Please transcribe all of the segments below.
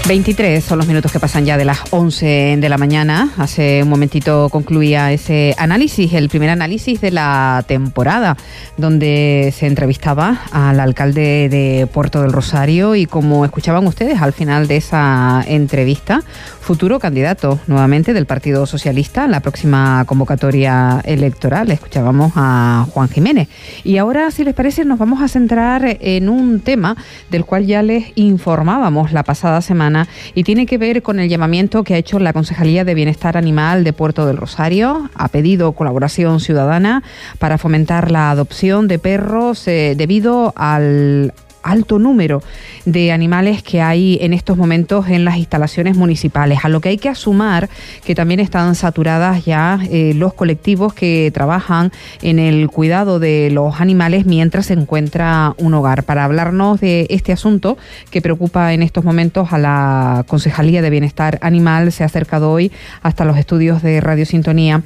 23 son los minutos que pasan ya de las 11 de la mañana. Hace un momentito concluía ese análisis, el primer análisis de la temporada, donde se entrevistaba al alcalde de Puerto del Rosario y, como escuchaban ustedes al final de esa entrevista, futuro candidato nuevamente del Partido Socialista en la próxima convocatoria electoral. Escuchábamos a Juan Jiménez. Y ahora, si les parece, nos vamos a centrar en un tema del cual ya les informábamos la pasada semana y tiene que ver con el llamamiento que ha hecho la Concejalía de Bienestar Animal de Puerto del Rosario. Ha pedido colaboración ciudadana para fomentar la adopción de perros debido al alto número de animales que hay en estos momentos en las instalaciones municipales, a lo que hay que sumar que también están saturadas ya los colectivos que trabajan en el cuidado de los animales mientras se encuentra un hogar. Para hablarnos de este asunto que preocupa en estos momentos a la Concejalía de Bienestar Animal, se ha acercado hoy hasta los estudios de Radio Sintonía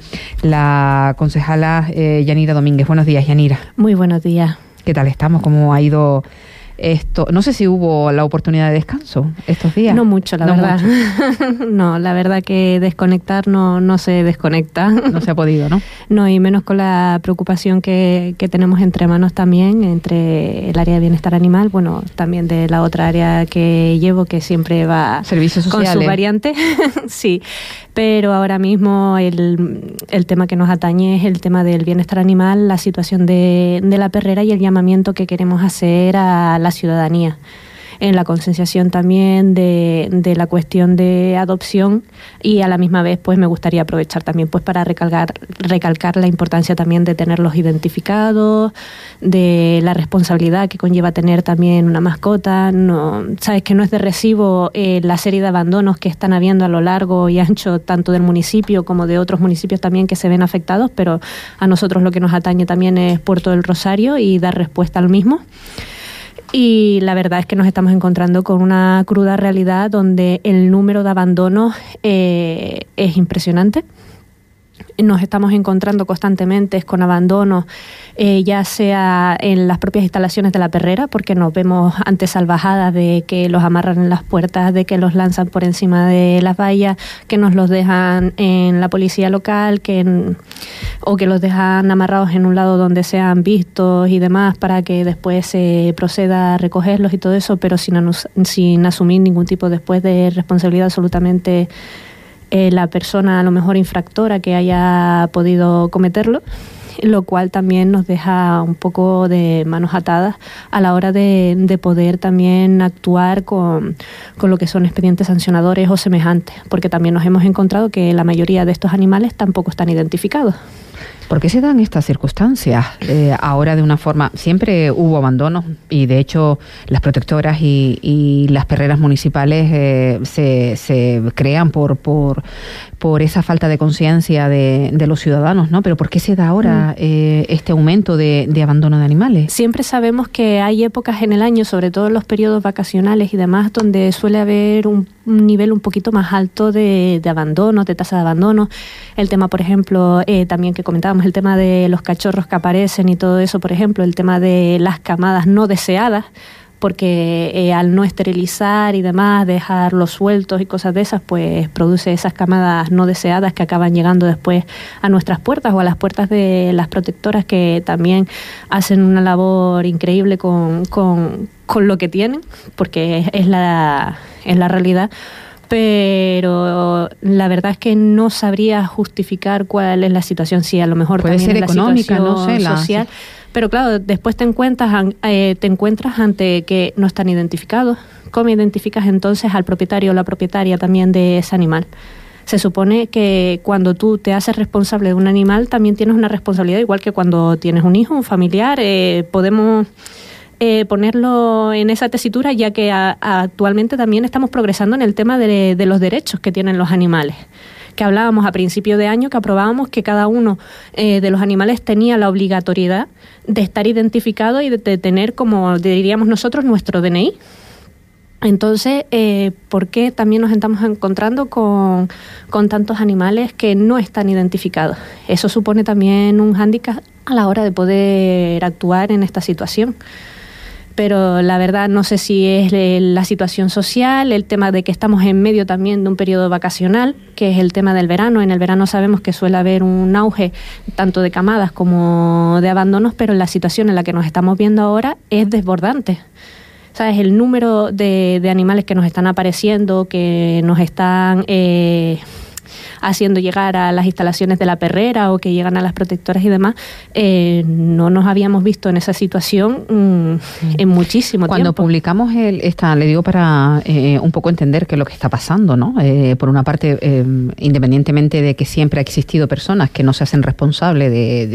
la concejala Yanira Domínguez. Buenos días, Yanira. Muy buenos días. ¿Qué tal estamos? ¿Cómo ha ido esto? No sé si hubo la oportunidad de descanso estos días. No mucho, la verdad. Mucho. No, la verdad que desconectar no se desconecta. No se ha podido, ¿no? No, y menos con la preocupación que tenemos entre manos también, entre el área de bienestar animal, bueno, también de la otra área que llevo, que siempre va servicios sociales, con su variante. Sí, pero ahora mismo el tema que nos atañe es el tema del bienestar animal, la situación de la perrera y el llamamiento que queremos hacer a la ciudadanía en la concienciación también de la cuestión de adopción, y a la misma vez pues me gustaría aprovechar también pues para recalcar la importancia también de tenerlos identificados, de la responsabilidad que conlleva tener también una mascota. No, sabes que no es de recibo la serie de abandonos que están habiendo a lo largo y ancho tanto del municipio como de otros municipios también que se ven afectados, pero a nosotros lo que nos atañe también es Puerto del Rosario y dar respuesta al mismo. Y la verdad es que nos estamos encontrando con una cruda realidad donde el número de abandonos es impresionante. Nos estamos encontrando constantemente con abandonos, ya sea en las propias instalaciones de la perrera, porque nos vemos ante salvajadas de que los amarran en las puertas, de que los lanzan por encima de las vallas, que nos los dejan en la policía local, o que los dejan amarrados en un lado donde sean vistos y demás para que después se proceda a recogerlos y todo eso, pero sin asumir ningún tipo después de responsabilidad absolutamente la persona a lo mejor infractora que haya podido cometerlo, lo cual también nos deja un poco de manos atadas a la hora de poder también actuar con lo que son expedientes sancionadores o semejantes, porque también nos hemos encontrado que la mayoría de estos animales tampoco están identificados. ¿Por qué se dan estas circunstancias? Ahora de una forma, siempre hubo abandonos y de hecho las protectoras y las perreras municipales se crean por esa falta de conciencia de los ciudadanos, ¿no? Pero ¿por qué se da ahora este aumento de abandono de animales? Siempre sabemos que hay épocas en el año, sobre todo en los periodos vacacionales y demás, donde suele haber un nivel un poquito más alto de abandono, de tasa de abandono. El tema, por ejemplo, también que comentábamos, el tema de los cachorros que aparecen y todo eso, por ejemplo, el tema de las camadas no deseadas, porque al no esterilizar y demás, dejarlos sueltos y cosas de esas, pues produce esas camadas no deseadas que acaban llegando después a nuestras puertas o a las puertas de las protectoras, que también hacen una labor increíble con lo que tienen, porque es la realidad. Pero la verdad es que no sabría justificar cuál es la situación, si a lo mejor puede también ser la económica, situación no sé, social. Pero claro, después te encuentras ante que no están identificados. ¿Cómo identificas entonces al propietario o la propietaria también de ese animal? Se supone que cuando tú te haces responsable de un animal también tienes una responsabilidad, igual que cuando tienes un hijo, un familiar. Podemos ponerlo en esa tesitura, ya que actualmente también estamos progresando en el tema de los derechos que tienen los animales, que hablábamos a principio de año, que aprobábamos que cada uno de los animales tenía la obligatoriedad de estar identificado y de tener, como diríamos nosotros, nuestro DNI. Entonces, ¿por qué también nos estamos encontrando con tantos animales que no están identificados? Eso supone también un hándicap a la hora de poder actuar en esta situación. pero la verdad no sé si es la situación social, el tema de que estamos en medio también de un periodo vacacional, que es el tema del verano. En el verano sabemos que suele haber un auge tanto de camadas como de abandonos, pero la situación en la que nos estamos viendo ahora es desbordante. ¿Sabes? El número de animales que nos están apareciendo, que nos están haciendo llegar a las instalaciones de la perrera o que llegan a las protectoras y demás, no nos habíamos visto en esa situación en muchísimo Cuando tiempo. publicamos le digo para un poco entender qué es lo que está pasando, ¿no? Por una parte, independientemente de que siempre ha existido personas que no se hacen responsables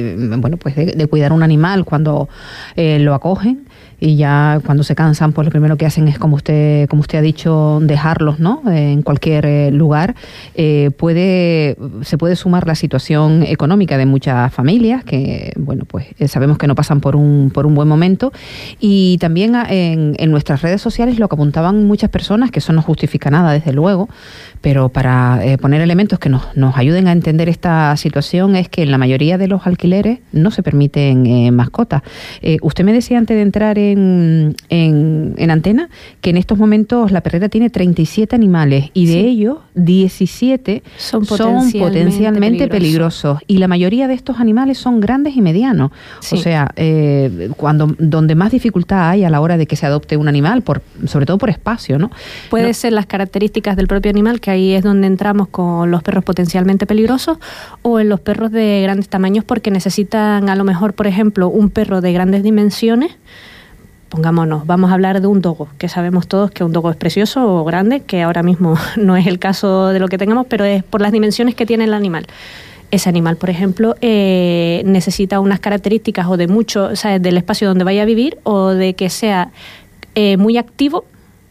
de cuidar un animal cuando lo acogen, y ya cuando se cansan, pues lo primero que hacen es, como usted ha dicho, dejarlos, ¿no? En cualquier lugar. Se puede sumar la situación económica de muchas familias que, sabemos que no pasan por un buen momento, y también en nuestras redes sociales lo que apuntaban muchas personas, que eso no justifica nada, desde luego, pero para poner elementos que nos ayuden a entender esta situación, es que en la mayoría de los alquileres no se permiten mascotas. Usted me decía antes de entrar en antena que en estos momentos la perrera tiene 37 animales y de ellos 17 son potencialmente peligrosos, y la mayoría de estos animales son grandes y medianos. Sí. O sea, donde más dificultad hay a la hora de que se adopte un animal, sobre todo por espacio, ¿no? Puede ser las características del propio animal, que ahí es donde entramos con los perros potencialmente peligrosos, o en los perros de grandes tamaños, porque necesitan a lo mejor, por ejemplo, un perro de grandes dimensiones. Pongámonos, vamos a hablar de un dogo, que sabemos todos que un dogo es precioso o grande, que ahora mismo no es el caso de lo que tengamos, pero es por las dimensiones que tiene el animal. Ese animal, por ejemplo, necesita unas características o de mucho, o sea, del espacio donde vaya a vivir, o de que sea muy activo,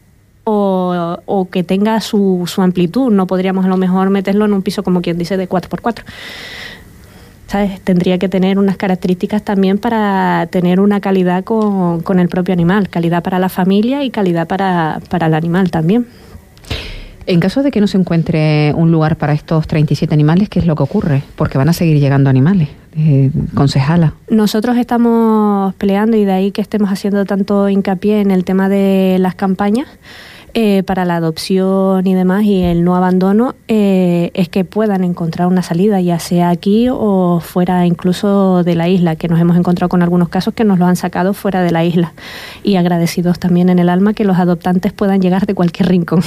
o que tenga su amplitud. No podríamos a lo mejor meterlo en un piso, como quien dice, de 4x4. ¿Sabes? Tendría que tener unas características también para tener una calidad con el propio animal, calidad para la familia y calidad para el animal también. En caso de que no se encuentre un lugar para estos 37 animales, ¿qué es lo que ocurre? Porque van a seguir llegando animales. Concejala. Nosotros estamos peleando, y de ahí que estemos haciendo tanto hincapié en el tema de las campañas para la adopción y demás, y el no abandono, es que puedan encontrar una salida, ya sea aquí o fuera incluso de la isla, que nos hemos encontrado con algunos casos que nos lo han sacado fuera de la isla, y agradecidos también en el alma que los adoptantes puedan llegar de cualquier rincón.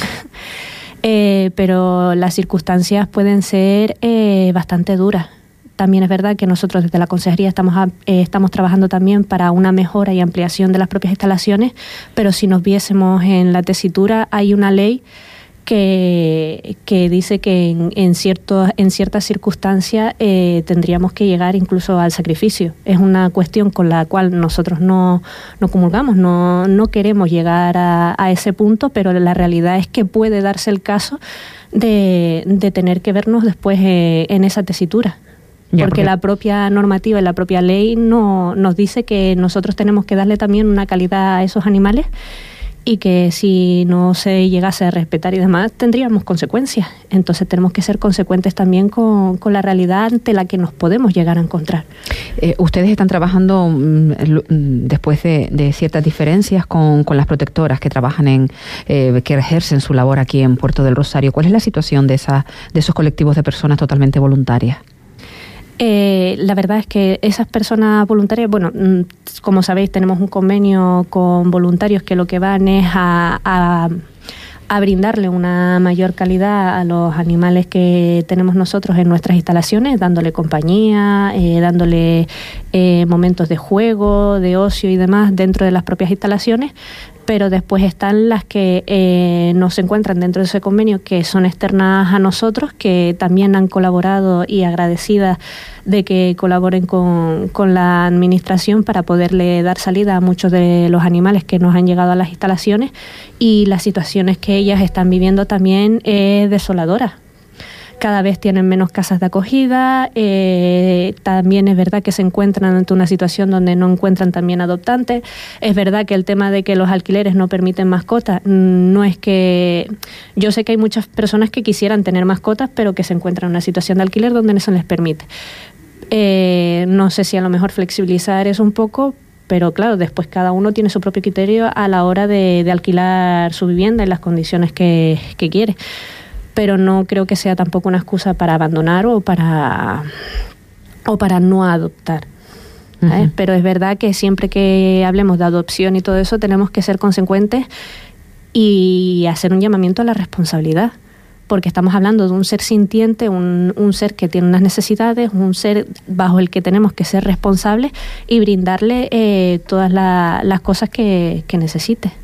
Pero las circunstancias pueden ser bastante duras. También es verdad que nosotros desde la Consejería estamos trabajando también para una mejora y ampliación de las propias instalaciones, pero si nos viésemos en la tesitura, hay una ley que dice que en ciertas circunstancias tendríamos que llegar incluso al sacrificio. Es una cuestión con la cual nosotros no comulgamos, no queremos llegar a ese punto, pero la realidad es que puede darse el caso de tener que vernos después en esa tesitura. Porque la propia normativa y la propia ley nos dice que nosotros tenemos que darle también una calidad a esos animales, y que si no se llegase a respetar y demás, tendríamos consecuencias. Entonces tenemos que ser consecuentes también con la realidad ante la que nos podemos llegar a encontrar. Ustedes están trabajando después de ciertas diferencias con las protectoras que trabajan que ejercen su labor aquí en Puerto del Rosario. ¿Cuál es la situación de esos colectivos de personas totalmente voluntarias? La verdad es que esas personas voluntarias, como sabéis, tenemos un convenio con voluntarios que lo que van es a brindarle una mayor calidad a los animales que tenemos nosotros en nuestras instalaciones, dándole compañía, dándole momentos de juego, de ocio y demás dentro de las propias instalaciones. Pero después están las que no se encuentran dentro de ese convenio, que son externas a nosotros, que también han colaborado, y agradecidas de que colaboren con la administración para poderle dar salida a muchos de los animales que nos han llegado a las instalaciones, y las situaciones que ellas están viviendo también es desoladora. Cada vez tienen menos casas de acogida, también es verdad que se encuentran ante una situación donde no encuentran también adoptantes. Es verdad que el tema de que los alquileres no permiten mascotas, no es que... Yo sé que hay muchas personas que quisieran tener mascotas, pero que se encuentran en una situación de alquiler donde no se les permite. No sé si a lo mejor flexibilizar eso un poco, Pero claro, después cada uno tiene su propio criterio a la hora de alquilar su vivienda en las condiciones que quiere. Pero no creo que sea tampoco una excusa para abandonar o para no adoptar. ¿sabes? Uh-huh. Pero es verdad que siempre que hablemos de adopción y todo eso tenemos que ser consecuentes y hacer un llamamiento a la responsabilidad. Porque estamos hablando de un ser sintiente, un ser que tiene unas necesidades, un ser bajo el que tenemos que ser responsables y brindarle todas las cosas que necesite.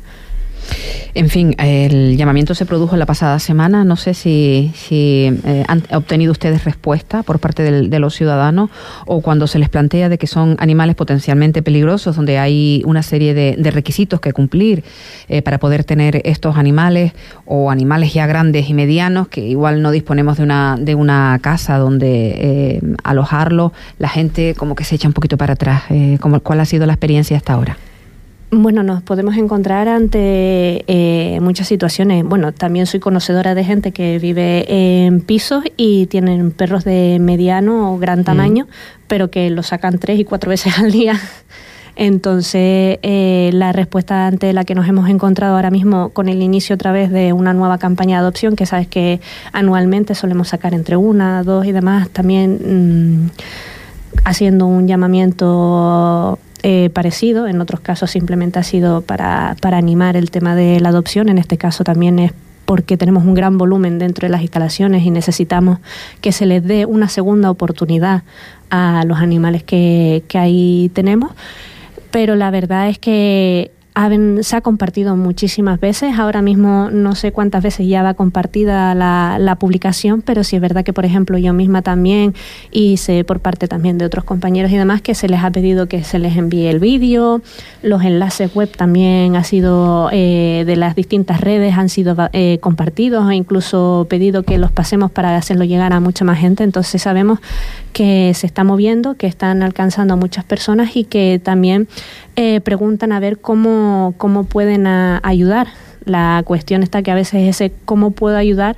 En fin, el llamamiento se produjo la pasada semana. No sé si han obtenido ustedes respuesta por parte de los ciudadanos, o cuando se les plantea de que son animales potencialmente peligrosos, donde hay una serie de requisitos que cumplir para poder tener estos animales, o animales ya grandes y medianos, que igual no disponemos de una casa donde alojarlo. La gente como que se echa un poquito para atrás. ¿Cuál ha sido la experiencia hasta ahora? Bueno, nos podemos encontrar ante muchas situaciones. Bueno, también soy conocedora de gente que vive en pisos y tienen perros de mediano o gran tamaño, pero que los sacan 3 y 4 veces al día. Entonces, la respuesta ante la que nos hemos encontrado ahora mismo con el inicio otra vez de una nueva campaña de adopción, que sabes que anualmente solemos sacar entre 1, 2 y demás, también haciendo un llamamiento parecido. En otros casos simplemente ha sido para animar el tema de la adopción. En este caso también es porque tenemos un gran volumen dentro de las instalaciones y necesitamos que se les dé una segunda oportunidad a los animales que ahí tenemos. Pero la verdad es que se ha compartido muchísimas veces. Ahora mismo no sé cuántas veces ya va compartida la publicación, pero sí es verdad que, por ejemplo, yo misma también, y sé por parte también de otros compañeros y demás, que se les ha pedido que se les envíe el vídeo. Los enlaces web también ha sido de las distintas redes han sido compartidos, e incluso pedido que los pasemos para hacerlo llegar a mucha más gente. Entonces sabemos que se está moviendo, que están alcanzando a muchas personas y que también preguntan a ver cómo pueden ayudar. La cuestión está que a veces ese cómo puedo ayudar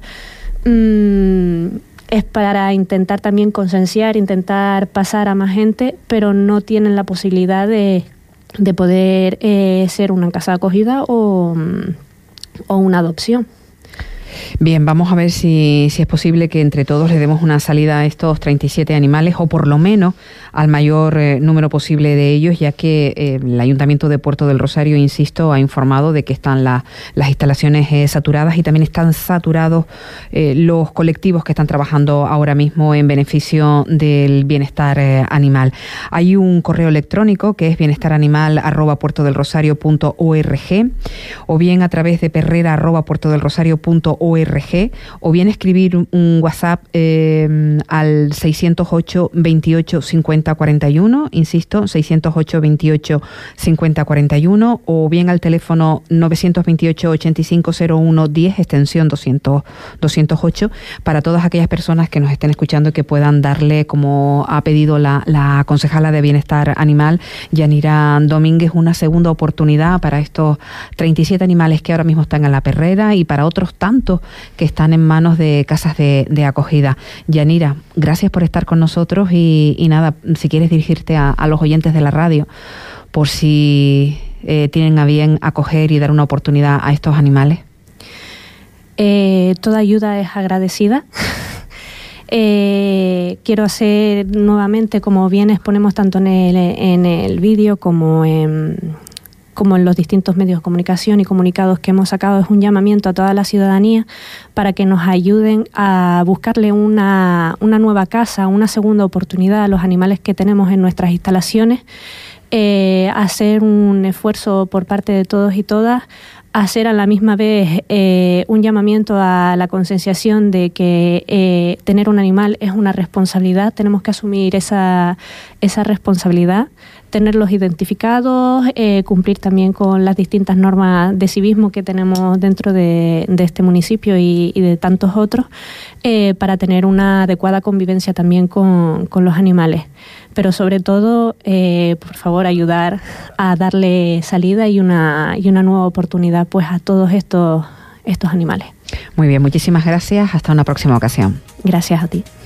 es para intentar también concienciar, intentar pasar a más gente, pero no tienen la posibilidad de poder ser una casa de acogida o una adopción. Bien, vamos a ver si es posible que entre todos le demos una salida a estos 37 animales, o por lo menos al mayor número posible de ellos, ya que el Ayuntamiento de Puerto del Rosario, insisto, ha informado de que están las instalaciones saturadas, y también están saturados los colectivos que están trabajando ahora mismo en beneficio del bienestar animal. Hay un correo electrónico que es bienestaranimal@puertodelrosario.org, o bien a través de perrera@puertodelrosario.org, o bien escribir un WhatsApp al 608 28 50 41, insisto, 608 28 50 41, o bien al teléfono 928 85 01 10, extensión 208, para todas aquellas personas que nos estén escuchando y que puedan darle, como ha pedido la concejala de Bienestar Animal, Yanira Domínguez, una segunda oportunidad para estos 37 animales que ahora mismo están en la perrera, y para otros tantos que están en manos de casas de acogida. Yanira, gracias por estar con nosotros, y nada, si quieres dirigirte a los oyentes de la radio, por si tienen a bien acoger y dar una oportunidad a estos animales. Toda ayuda es agradecida. Quiero hacer nuevamente, como bien exponemos tanto en el vídeo como en los distintos medios de comunicación y comunicados que hemos sacado, es un llamamiento a toda la ciudadanía para que nos ayuden a buscarle una nueva casa, una segunda oportunidad a los animales que tenemos en nuestras instalaciones, hacer un esfuerzo por parte de todos y todas, hacer a la misma vez un llamamiento a la concienciación de que tener un animal es una responsabilidad. Tenemos que asumir esa responsabilidad, tenerlos identificados, cumplir también con las distintas normas de civismo que tenemos dentro de este municipio y de tantos otros, para tener una adecuada convivencia también con los animales. Pero sobre todo, por favor, ayudar a darle salida y una nueva oportunidad pues a todos estos animales. Muy bien, muchísimas gracias. Hasta una próxima ocasión. Gracias a ti.